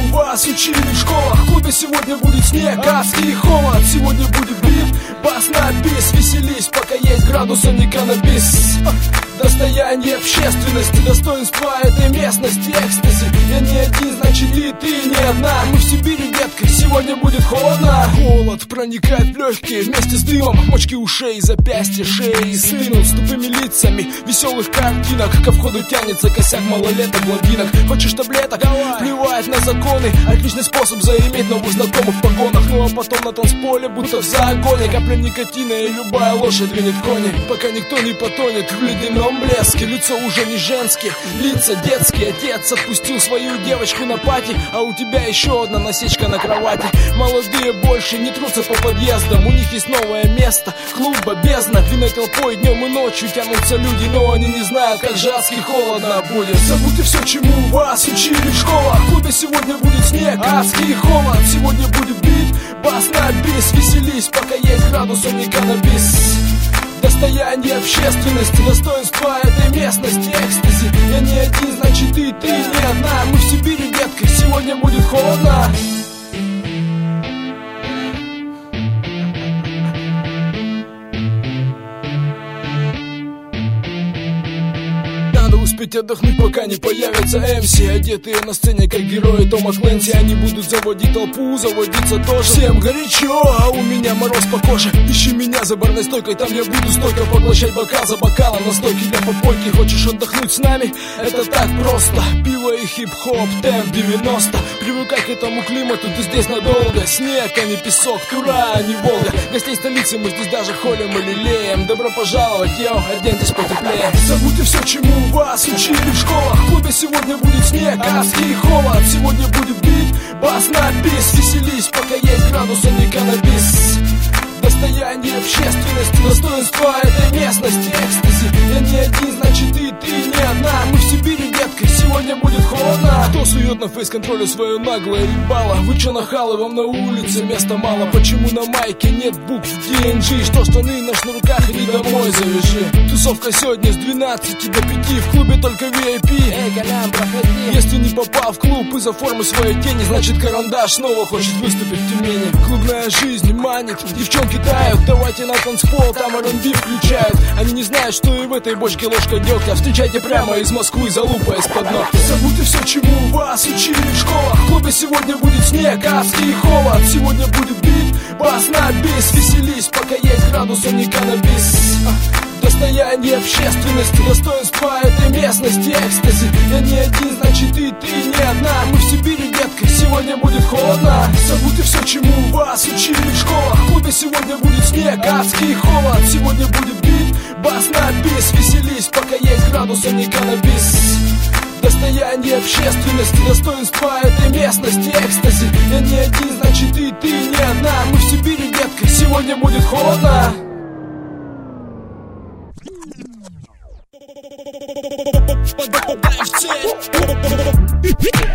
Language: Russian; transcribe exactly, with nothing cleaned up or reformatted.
вас учили в школах. В клубе сегодня будет снег, адский холод. Сегодня будет бит, бас на бис. Веселись, пока есть градус, а не каннабис. Достояние общественности, достоинства этой местности, экстази. Я не один, значит и ты не одна. Мы в Сибири, детка, сегодня будет холодно. Холод проникает в легкие вместе с дымом. Мочки ушей, запястья, шеи стынут с тупыми лицами веселых картинок. Ко входу тянется косяк малолеток, блондинок. Хочешь таблеток? Давай. Плевать на законы. Отличный способ заиметь новых знакомых в погонах. Ну а потом на танцполе, будто в загоне. Капля никотина и любая лошадь двинет кони. Пока никто не потонет в ледяном блеске. Лицо уже не женские, лица детские. Отец отпустил свою девочку на пати, а у тебя еще одна насечка на кровати. Молодые больше не трутся по подъездам. У них есть новое место, клуба бездна. Длинной толпой днем и ночью тянутся люди, но они не знают, как же адски холодно будет. Забудьте все, чему вас учили в школах. В клубе сегодня будет снег, адский холод. Сегодня будет бит, бас на бис. Веселись, пока есть градус, а не каннабис. Достояние общественности, достоинства этой местности, экстази. Я не один, значит и ты не одна. Мы в Сибири, детка, сегодня будет холодно. Успеть отдохнуть, пока не появятся эм си, одетые на сцене, как герои Тома Клэнси. Они будут заводить толпу, заводиться тоже. Всем горячо, а у меня мороз по коже. Ищи меня за барной стойкой, там я буду стойко поглощать бокал за бокалом. Настойки для попойки, хочешь отдохнуть с нами? Это так просто, пиво и хип-хоп, темп девяносто. Привыкай к этому климату, ты здесь надолго. Снег, а не песок, Тура, а не Волга. Гостей столицы мы здесь даже холим и лелеем. Добро пожаловать, йоу, оденьтесь потеплее. Забудьте все, чему вас учили в школах. В клубе сегодня будет снег, адский холод. Сегодня будет бит, бас на бис. Веселись, пока есть градус, а не каннабис. Достояние общественности, достоинства этой местности, экстази. Я не один, значит и ты не одна. Мы в Сибири, детка, сегодня будет холодно. Кто сует на фейс-контроле свое наглое ебало? Вы че нахалы, вам на улице места мало? Почему на майке нет букв ди эн джи? Что штаны на шнурках, иди домой завяжи. Тусовка сегодня с двенадцати до пяти. В клубе только ви ай пи. Эй, Колян, проходи. Если не попал в клуб из-за формы своей тени, значит карандаш снова хочет выступить в Тюмени. Клубная жизнь манит, девчонки тают. Давайте на танцпол, там ар энд би включают. Они не знают, что и в этой бочке ложка дегтя. Встречайте прямо из Москвы, залупа из-под ногтя. Забудьте все, чему вас учили в школах. В клубе сегодня будет снег, адский холод. Сегодня будет бит, бас на бис. Веселись, пока есть градус, а не каннабис. Достояние общественности, достоинства этой местности, экстази. Я не один, значит и ты не одна. Мы в Сибири, детка, сегодня будет холодно. Забудьте все, чему вас учили в школах. В клубе сегодня будет снег, адский холод. Сегодня будет бит, бас на бис. Веселись, пока есть градус, а не каннабис. Достояние общественности, достоинства этой местности, экстази. Я не один, значит и ты не одна. Мы в Сибири, детка, сегодня будет холодно. Попадай в цель.